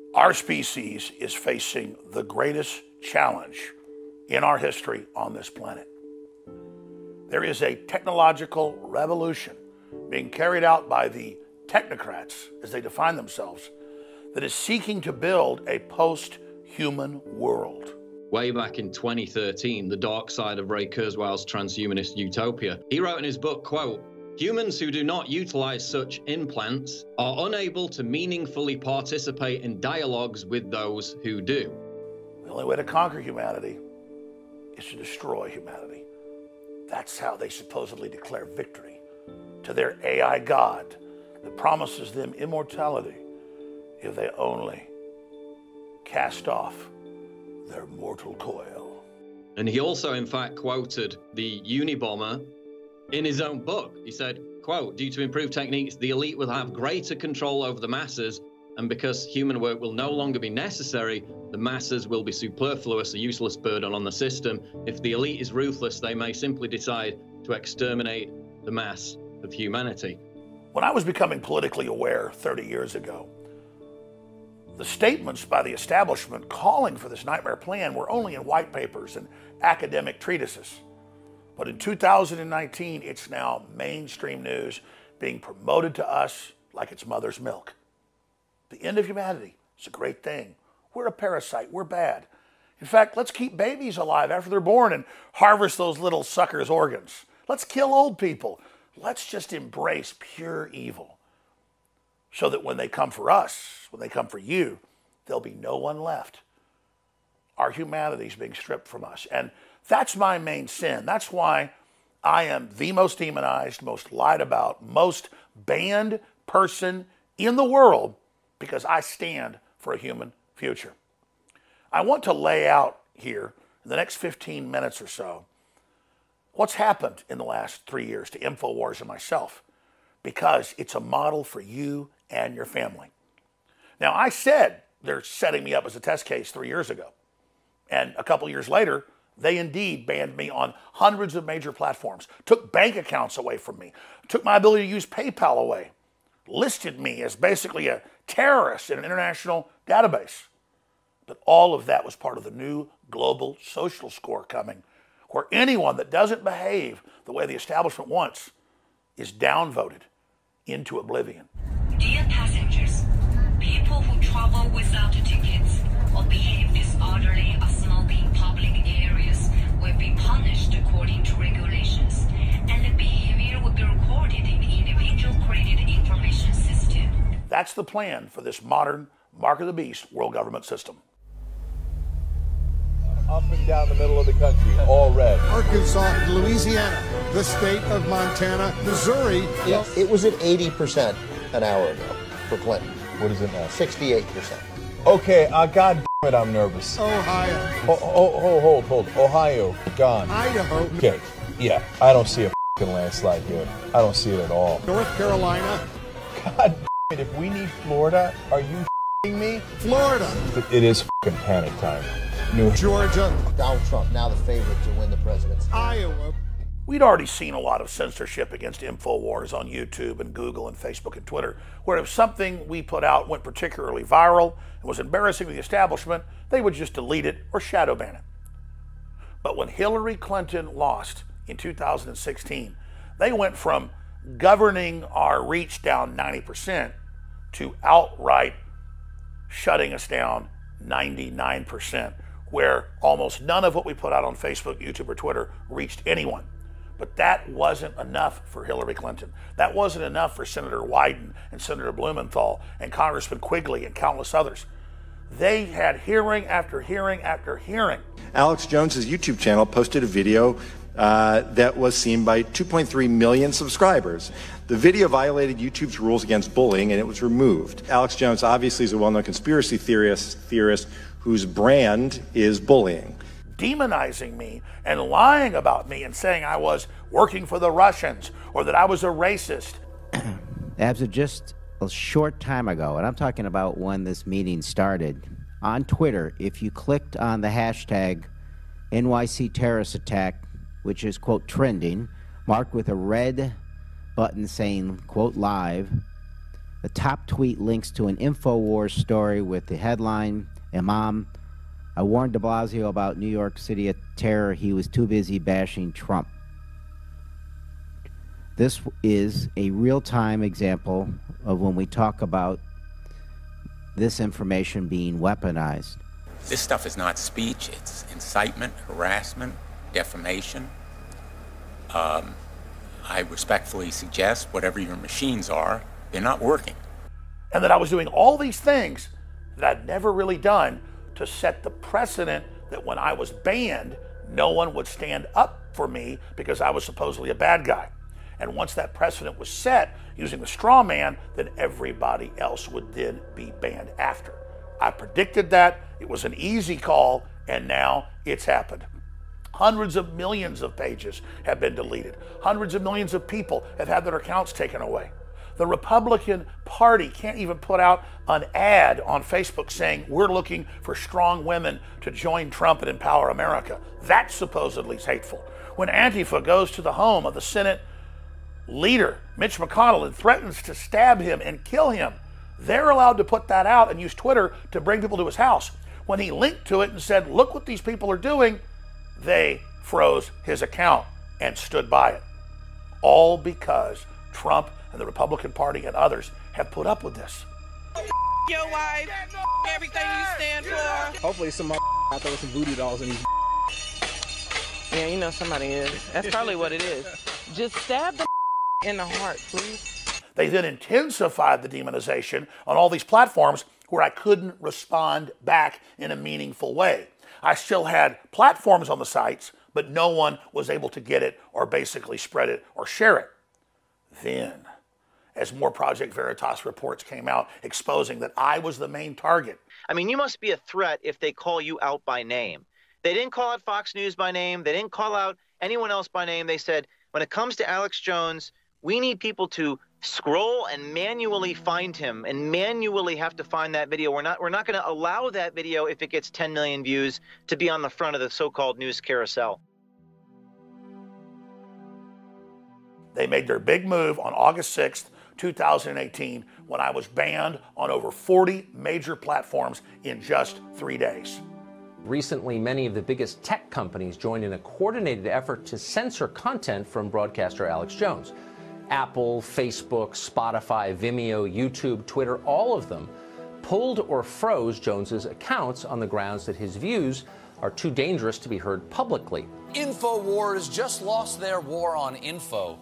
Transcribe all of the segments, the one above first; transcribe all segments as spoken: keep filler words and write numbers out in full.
Our species is facing the greatest challenge in our history on this planet. There is a technological revolution being carried out by the technocrats, as they define themselves, that is seeking to build a post-human world. Way back in twenty thirteen, The Dark Side of Ray Kurzweil's Transhumanist Utopia, he wrote in his book, quote, "Humans who do not utilize such implants are unable to meaningfully participate in dialogues with those who do." The only way to conquer humanity is to destroy humanity. That's how they supposedly declare victory to their A I god that promises them immortality if they only cast off their mortal coil. And he also, in fact, quoted the Unabomber in his own book. He said, quote, "Due to improved techniques, the elite will have greater control over the masses, and because human work will no longer be necessary, the masses will be superfluous, a useless burden on the system. If the elite is ruthless, they may simply decide to exterminate the mass of humanity." When I was becoming politically aware thirty years ago, the statements by the establishment calling for this nightmare plan were only in white papers and academic treatises. But in two thousand nineteen, it's now mainstream news being promoted to us like it's mother's milk. The end of humanity is a great thing. We're a parasite. We're bad. In fact, let's keep babies alive after they're born and harvest those little suckers' organs. Let's kill old people. Let's just embrace pure evil so that when they come for us, when they come for you, there'll be no one left. Our humanity is being stripped from us. And that's my main sin. That's why I am the most demonized, most lied about, most banned person in the world, because I stand for a human future. I want to lay out here in the next fifteen minutes or so what's happened in the last three years to InfoWars and myself, because it's a model for you and your family. Now, I said they're setting me up as a test case three years ago. And a couple years later, they indeed banned me on hundreds of major platforms, took bank accounts away from me, took my ability to use PayPal away, listed me as basically a terrorist in an international database. But all of that was part of the new global social score coming, where anyone that doesn't behave the way the establishment wants is downvoted into oblivion. Dear passengers, people who travel without tickets or behave disorderly or smoke in public areas will be punished according to regulations, and the behavior will be recorded in the individual credit information system. That's the plan for this modern Mark of the Beast world government system. Up and down the middle of the country, all red. Arkansas, Louisiana, the state of Montana, Missouri. Yeah, it was at eighty percent an hour ago for Clinton. What is it now? sixty-eight percent. Okay, uh, God damn it, I'm nervous. Ohio. Oh, oh, hold, hold, hold. Ohio, gone. Idaho. Okay, yeah, I don't see a fucking landslide here. I don't see it at all. North Carolina. God damn it, if we need Florida, are you f***ing me? Florida. It, it is fucking panic time. New Georgia. Donald Trump, now the favorite to win the presidency. Iowa. We'd already seen a lot of censorship against InfoWars on YouTube and Google and Facebook and Twitter, where if something we put out went particularly viral and was embarrassing to the establishment, they would just delete it or shadow ban it. But when Hillary Clinton lost in two thousand sixteen, they went from governing our reach down ninety percent to outright shutting us down ninety-nine percent, where almost none of what we put out on Facebook, YouTube, or Twitter reached anyone. But that wasn't enough for Hillary Clinton. That wasn't enough for Senator Wyden and Senator Blumenthal and Congressman Quigley and countless others. They had hearing after hearing after hearing. Alex Jones's YouTube channel posted a video uh, that was seen by two point three million subscribers. The video violated YouTube's rules against bullying, and it was removed. Alex Jones obviously is a well-known conspiracy theorist, theorist whose brand is bullying. Demonizing me and lying about me and saying I was working for the Russians or that I was a racist. As of just a short time ago, and I'm talking about when this meeting started, on Twitter, if you clicked on the hashtag N Y C terrorist attack, which is, quote, trending, marked with a red button saying, quote, live, The top tweet links to an InfoWars story with the headline, Imam, I warned de Blasio about New York City terror. He was too busy bashing Trump. This is a real-time example of when we talk about this information being weaponized. This stuff is not speech. It's incitement, harassment, defamation. Um, I respectfully suggest whatever your machines are, they're not working. And that I was doing all these things that I'd never really done to set the precedent that when I was banned, no one would stand up for me because I was supposedly a bad guy. And once that precedent was set using the straw man, then everybody else would then be banned after. I predicted that. It was an easy call, and now it's happened. Hundreds of millions of pages have been deleted. Hundreds of millions of people have had their accounts taken away. The Republican Party can't even put out an ad on Facebook saying, we're looking for strong women to join Trump and empower America. That supposedly is hateful. When Antifa goes to the home of the Senate leader, Mitch McConnell, and threatens to stab him and kill him, they're allowed to put that out and use Twitter to bring people to his house. When he linked to it and said, look what these people are doing, they froze his account and stood by it. All because Trump and the Republican Party and others have put up with this. Your wife, everything you stand for. Hopefully somebody out there with some voodoo dolls in these. Yeah, you know somebody is. That's probably what it is. Just stab the in the heart, please. They then intensified the demonization on all these platforms where I couldn't respond back in a meaningful way. I still had platforms on the sites, but no one was able to get it or basically spread it or share it. Then, as more Project Veritas reports came out exposing that I was the main target. I mean, you must be a threat if they call you out by name. They didn't call out Fox News by name. They didn't call out anyone else by name. They said, when it comes to Alex Jones, we need people to scroll and manually find him and manually have to find that video. We're not, we're not going to allow that video, if it gets ten million views, to be on the front of the so-called news carousel. They made their big move on August sixth, two thousand eighteen, when I was banned on over forty major platforms in just three days. Recently, many of the biggest tech companies joined in a coordinated effort to censor content from broadcaster Alex Jones. Apple, Facebook, Spotify, Vimeo, YouTube, Twitter, all of them pulled or froze Jones's accounts on the grounds that his views are too dangerous to be heard publicly. InfoWars just lost their war on info.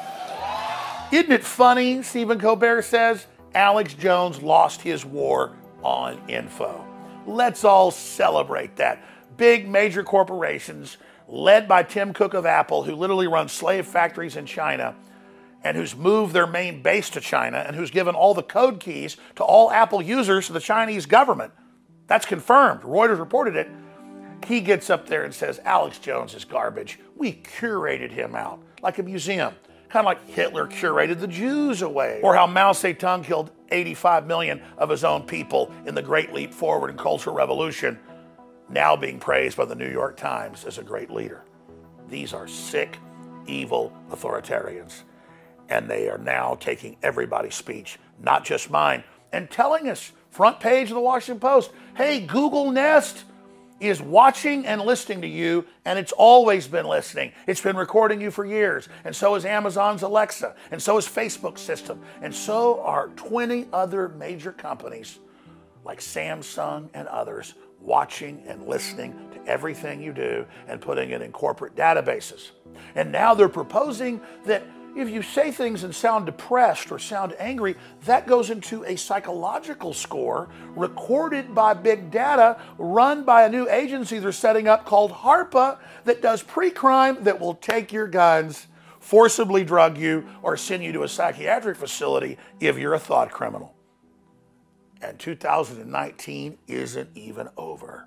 Isn't it funny, Stephen Colbert says, Alex Jones lost his war on info. Let's all celebrate that. Big major corporations led by Tim Cook of Apple, who literally runs slave factories in China and who's moved their main base to China and who's given all the code keys to all Apple users to the Chinese government. That's confirmed. Reuters reported it. He gets up there and says, Alex Jones is garbage. We curated him out like a museum, kind of like Hitler curated the Jews away, or how Mao Zedong killed eighty-five million of his own people in the Great Leap Forward and Cultural Revolution, now being praised by the New York Times as a great leader. These are sick, evil authoritarians, and they are now taking everybody's speech, not just mine, and telling us, front page of the Washington Post, hey, Google Nest is watching and listening to you, and it's always been listening. It's been recording you for years, and so is Amazon's Alexa, and so is Facebook's system, and so are twenty other major companies like Samsung and others watching and listening to everything you do and putting it in corporate databases. And now they're proposing that if you say things and sound depressed or sound angry, that goes into a psychological score recorded by big data run by a new agency they're setting up called HARPA that does pre-crime that will take your guns, forcibly drug you, or send you to a psychiatric facility if you're a thought criminal. And two thousand nineteen isn't even over.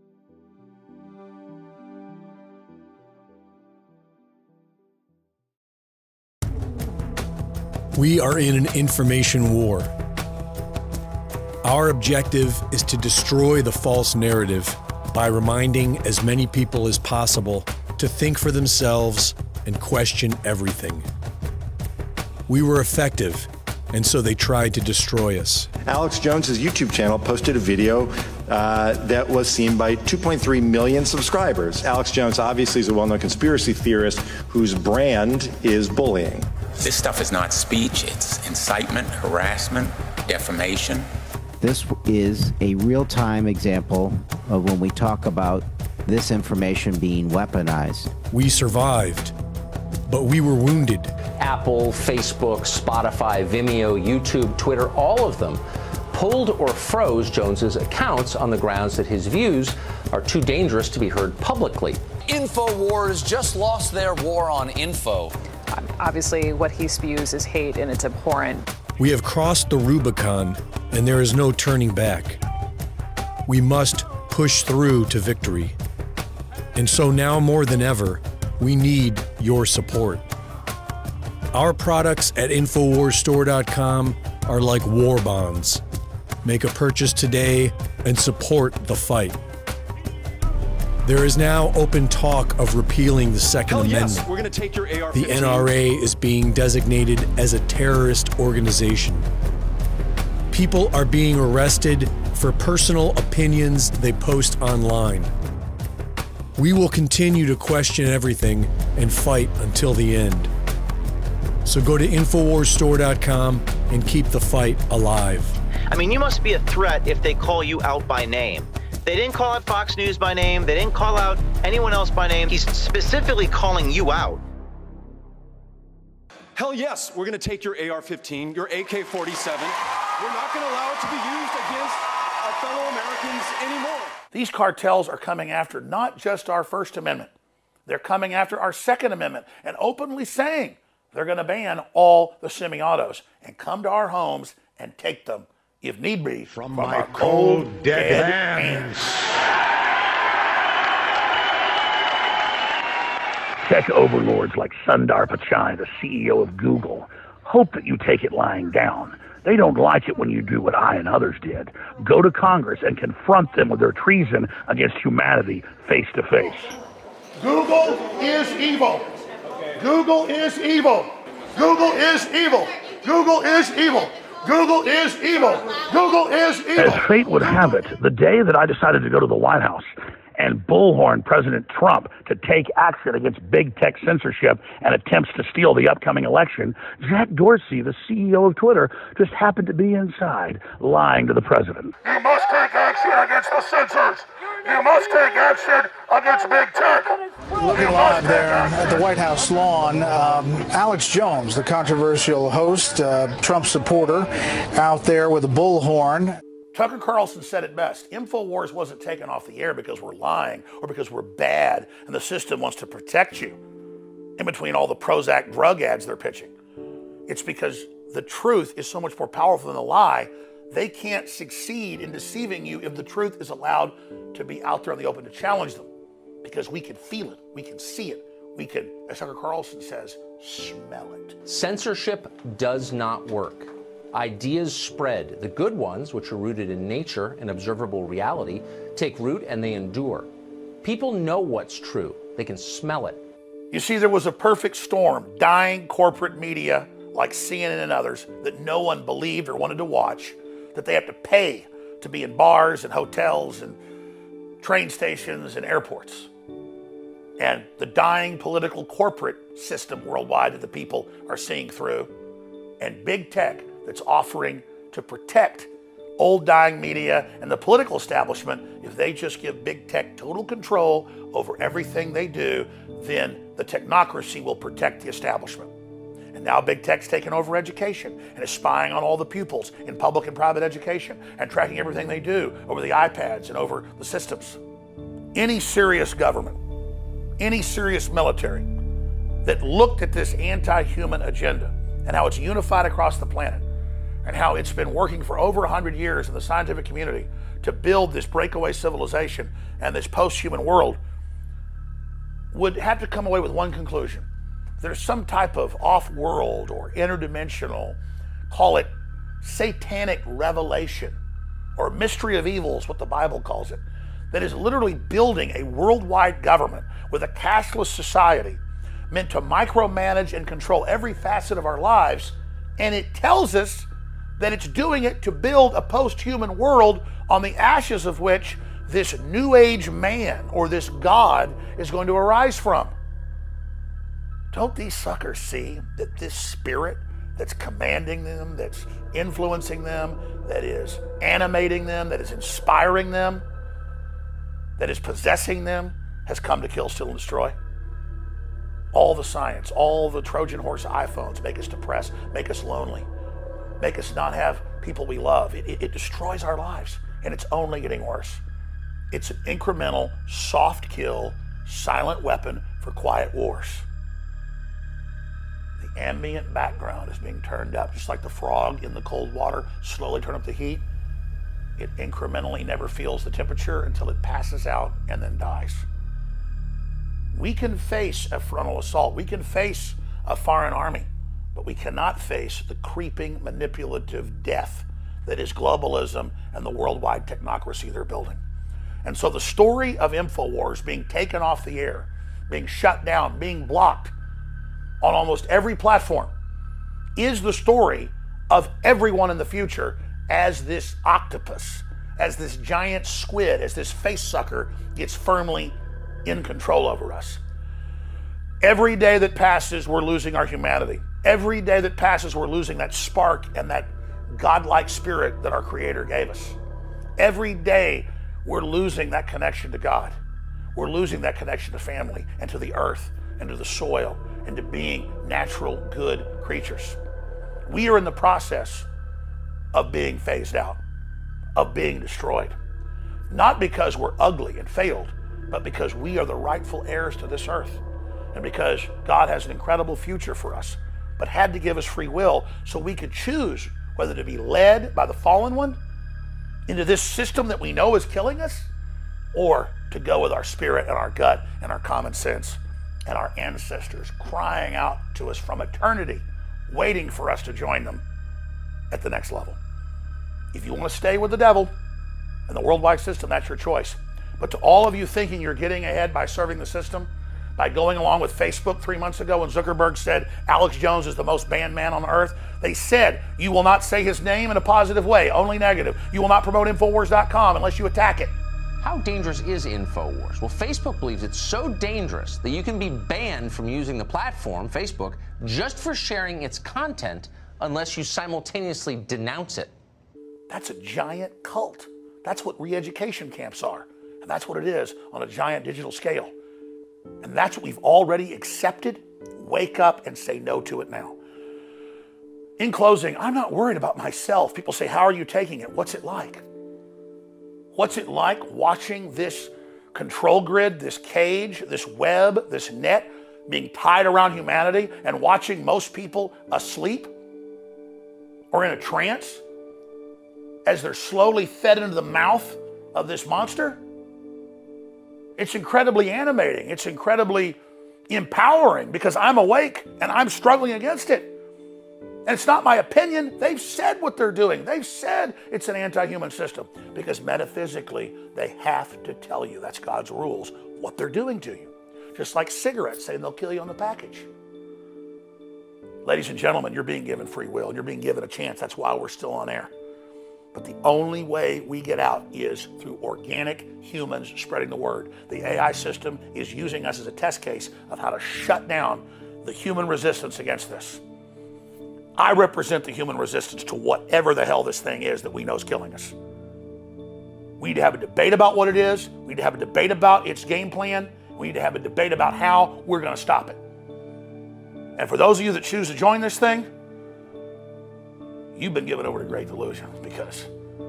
We are in an information war. Our objective is to destroy the false narrative by reminding as many people as possible to think for themselves and question everything. We were effective and so they tried to destroy us. Alex Jones's YouTube channel posted a video uh, that was seen by two point three million subscribers. Alex Jones obviously is a well-known conspiracy theorist whose brand is bullying. This stuff is not speech, it's incitement, harassment, defamation. This is a real-time example of when we talk about this information being weaponized. We survived, but we were wounded. Apple, Facebook, Spotify, Vimeo, YouTube, Twitter, all of them pulled or froze Jones's accounts on the grounds that his views are too dangerous to be heard publicly. InfoWars just lost their war on info. Obviously, what he spews is hate, and it's abhorrent. We have crossed the Rubicon, and there is no turning back. We must push through to victory. And so now more than ever, we need your support. Our products at Infowars Store dot com are like war bonds. Make a purchase today and support the fight. There is now open talk of repealing the Second Hell yes, Amendment. we're gonna take your A R The fifteen. N R A is being designated as a terrorist organization. People are being arrested for personal opinions they post online. We will continue to question everything and fight until the end. So go to Infowars Store dot com and keep the fight alive. I mean, you must be a threat if they call you out by name. They didn't call out Fox News by name. They didn't call out anyone else by name. He's specifically calling you out. Hell yes, we're gonna take your A R fifteen, your A K forty-seven. We're not gonna allow it to be used against our fellow Americans anymore. These cartels are coming after not just our First Amendment. They're coming after our Second Amendment and openly saying they're going to ban all the semi-autos and come to our homes and take them, if need be, from, from my our cold, cold, dead dead hands. Tech overlords like Sundar Pichai, the C E O of Google, hope that you take it lying down. They don't like it when you do what I and others did. Go to Congress and confront them with their treason against humanity face to face. Google is evil. Google is evil. Google is evil. Google is evil. Google is evil. Google is evil. As fate would have it, the day that I decided to go to the White House and bullhorn President Trump to take action against big tech censorship and attempts to steal the upcoming election, Jack Dorsey, the C E O of Twitter, just happened to be inside lying to the president. You must take action against the censors. You must take action against big tech. Looking live there at the White House lawn, um, Alex Jones, the controversial host, uh, Trump supporter, out there with a bullhorn. Tucker Carlson said it best. InfoWars wasn't taken off the air because we're lying or because we're bad and the system wants to protect you in between all the Prozac drug ads they're pitching. It's because the truth is so much more powerful than the lie. They can't succeed in deceiving you if the truth is allowed to be out there in the open to challenge them, because we can feel it, we can see it, we can, as Tucker Carlson says, smell it. Censorship does not work. Ideas spread. The good ones, which are rooted in nature and observable reality, take root and they endure. People know what's true. They can smell it. You see, there was a perfect storm. Dying corporate media like C N N and others that no one believed or wanted to watch, that they have to pay to be in bars and hotels and train stations and airports. And the dying political corporate system worldwide that the people are seeing through, and big tech that's offering to protect old dying media and the political establishment. If they just give big tech total control over everything they do, then the technocracy will protect the establishment. And now big tech's taken over education and is spying on all the pupils in public and private education and tracking everything they do over the iPads and over the systems. Any serious government, any serious military that looked at this anti-human agenda and how it's unified across the planet and how it's been working for over one hundred years in the scientific community to build this breakaway civilization and this post-human world would have to come away with one conclusion. There's some type of off-world or interdimensional, call it satanic revelation or mystery of evil is what the Bible calls it, that is literally building a worldwide government with a cashless society meant to micromanage and control every facet of our lives And it tells us that it's doing it to build a post-human world on the ashes of which this new age man or this God is going to arise from. Don't these suckers see that this spirit that's commanding them, that's influencing them, that is animating them, that is inspiring them, that is possessing them, has come to kill, steal, and destroy? All the science, all the Trojan horse iPhones make us depressed, make us lonely, make us not have people we love. It, it, it destroys our lives, and it's only getting worse. It's an incremental, soft kill, silent weapon for quiet wars. The ambient background is being turned up, just like the frog in the cold water slowly turn up the heat. It incrementally never feels the temperature until it passes out and then dies. We can face a frontal assault. We can face a foreign army, but we cannot face the creeping, manipulative death that is globalism and the worldwide technocracy they're building. And so the story of InfoWars being taken off the air, being shut down, being blocked on almost every platform is the story of everyone in the future as this octopus, as this giant squid, as this face sucker gets firmly in control over us. Every day that passes, we're losing our humanity. Every day that passes, we're losing that spark and that godlike spirit that our Creator gave us. Every day, we're losing that connection to God. We're losing that connection to family and to the earth and to the soil and to being natural, good creatures. We are in the process of being phased out, of being destroyed. Not because we're ugly and failed, but because we are the rightful heirs to this earth. And because God has an incredible future for us, but had to give us free will so we could choose whether to be led by the fallen one into this system that we know is killing us, or to go with our spirit and our gut and our common sense and our ancestors crying out to us from eternity, waiting for us to join them at the next level. If you want to stay with the devil and the worldwide system, that's your choice. But to all of you thinking you're getting ahead by serving the system, by going along with Facebook three months ago when Zuckerberg said Alex Jones is the most banned man on earth, they said you will not say his name in a positive way, only negative. You will not promote Infowars dot com unless you attack it. How dangerous is Infowars? Well, Facebook believes it's so dangerous that you can be banned from using the platform, Facebook, just for sharing its content unless you simultaneously denounce it. That's a giant cult. That's what re-education camps are. And that's what it is on a giant digital scale. And that's what we've already accepted. Wake up and say no to it now. In closing, I'm not worried about myself. People say, how are you taking it? What's it like? What's it like watching this control grid, this cage, this web, this net being tied around humanity and watching most people asleep or in a trance as they're slowly fed into the mouth of this monster? It's incredibly animating. It's incredibly empowering because I'm awake and I'm struggling against it. And it's not my opinion. They've said what they're doing. They've said it's an anti-human system because metaphysically they have to tell you, that's God's rules, what they're doing to you. Just like cigarettes saying they'll kill you on the package. Ladies and gentlemen, you're being given free will. You're being given a chance. That's why we're still on air. But the only way we get out is through organic humans spreading the word. The A I system is using us as a test case of how to shut down the human resistance against this. I represent the human resistance to whatever the hell this thing is that we know is killing us. We need to have a debate about what it is. We need to have a debate about its game plan. We need to have a debate about how we're going to stop it. And for those of you that choose to join this thing, you've been given over to great delusion because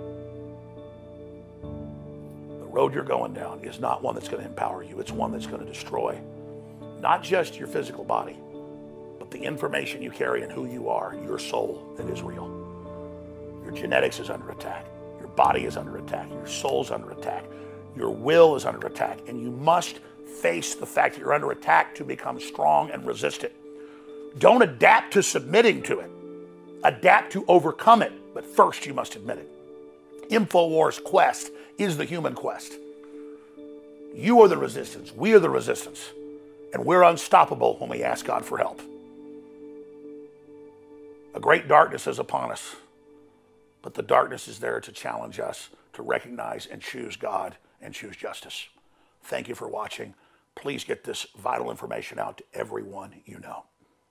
the road you're going down is not one that's going to empower you. It's one that's going to destroy not just your physical body, but the information you carry and who you are, your soul that is real. Your genetics is under attack. Your body is under attack. Your soul's under attack. Your will is under attack. And you must face the fact that you're under attack to become strong and resist it. Don't adapt to submitting to it. Adapt to overcome it, but first you must admit it. InfoWars' quest is the human quest. You are the resistance. We are the resistance. And we're unstoppable when we ask God for help. A great darkness is upon us, but the darkness is there to challenge us to recognize and choose God and choose justice. Thank you for watching. Please get this vital information out to everyone you know.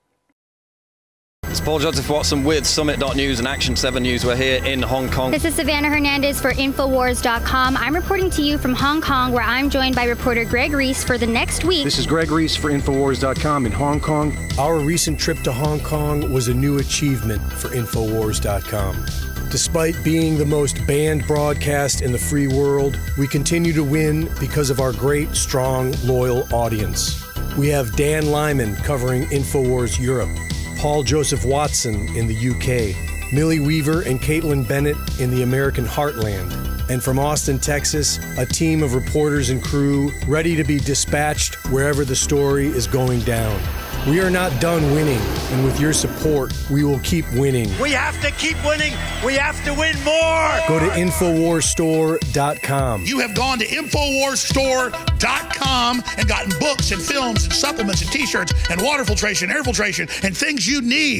It's Paul Joseph Watson with Summit dot News and Action seven News. We're here in Hong Kong. This is Savannah Hernandez for Infowars dot com. I'm reporting to you from Hong Kong, where I'm joined by reporter Greg Reese for the next week. This is Greg Reese for Infowars dot com in Hong Kong. Our recent trip to Hong Kong was a new achievement for Infowars dot com. Despite being the most banned broadcast in the free world, we continue to win because of our great, strong, loyal audience. We have Dan Lyman covering Infowars Europe, Paul Joseph Watson in the U K, Millie Weaver and Caitlin Bennett in the American heartland, and from Austin, Texas, a team of reporters and crew ready to be dispatched wherever the story is going down. We are not done winning, and with your support, we will keep winning. We have to keep winning. We have to win more. Go to Infowars Store dot com. You have gone to Infowars Store dot com and gotten books and films and supplements and t-shirts and water filtration, air filtration, and things you need.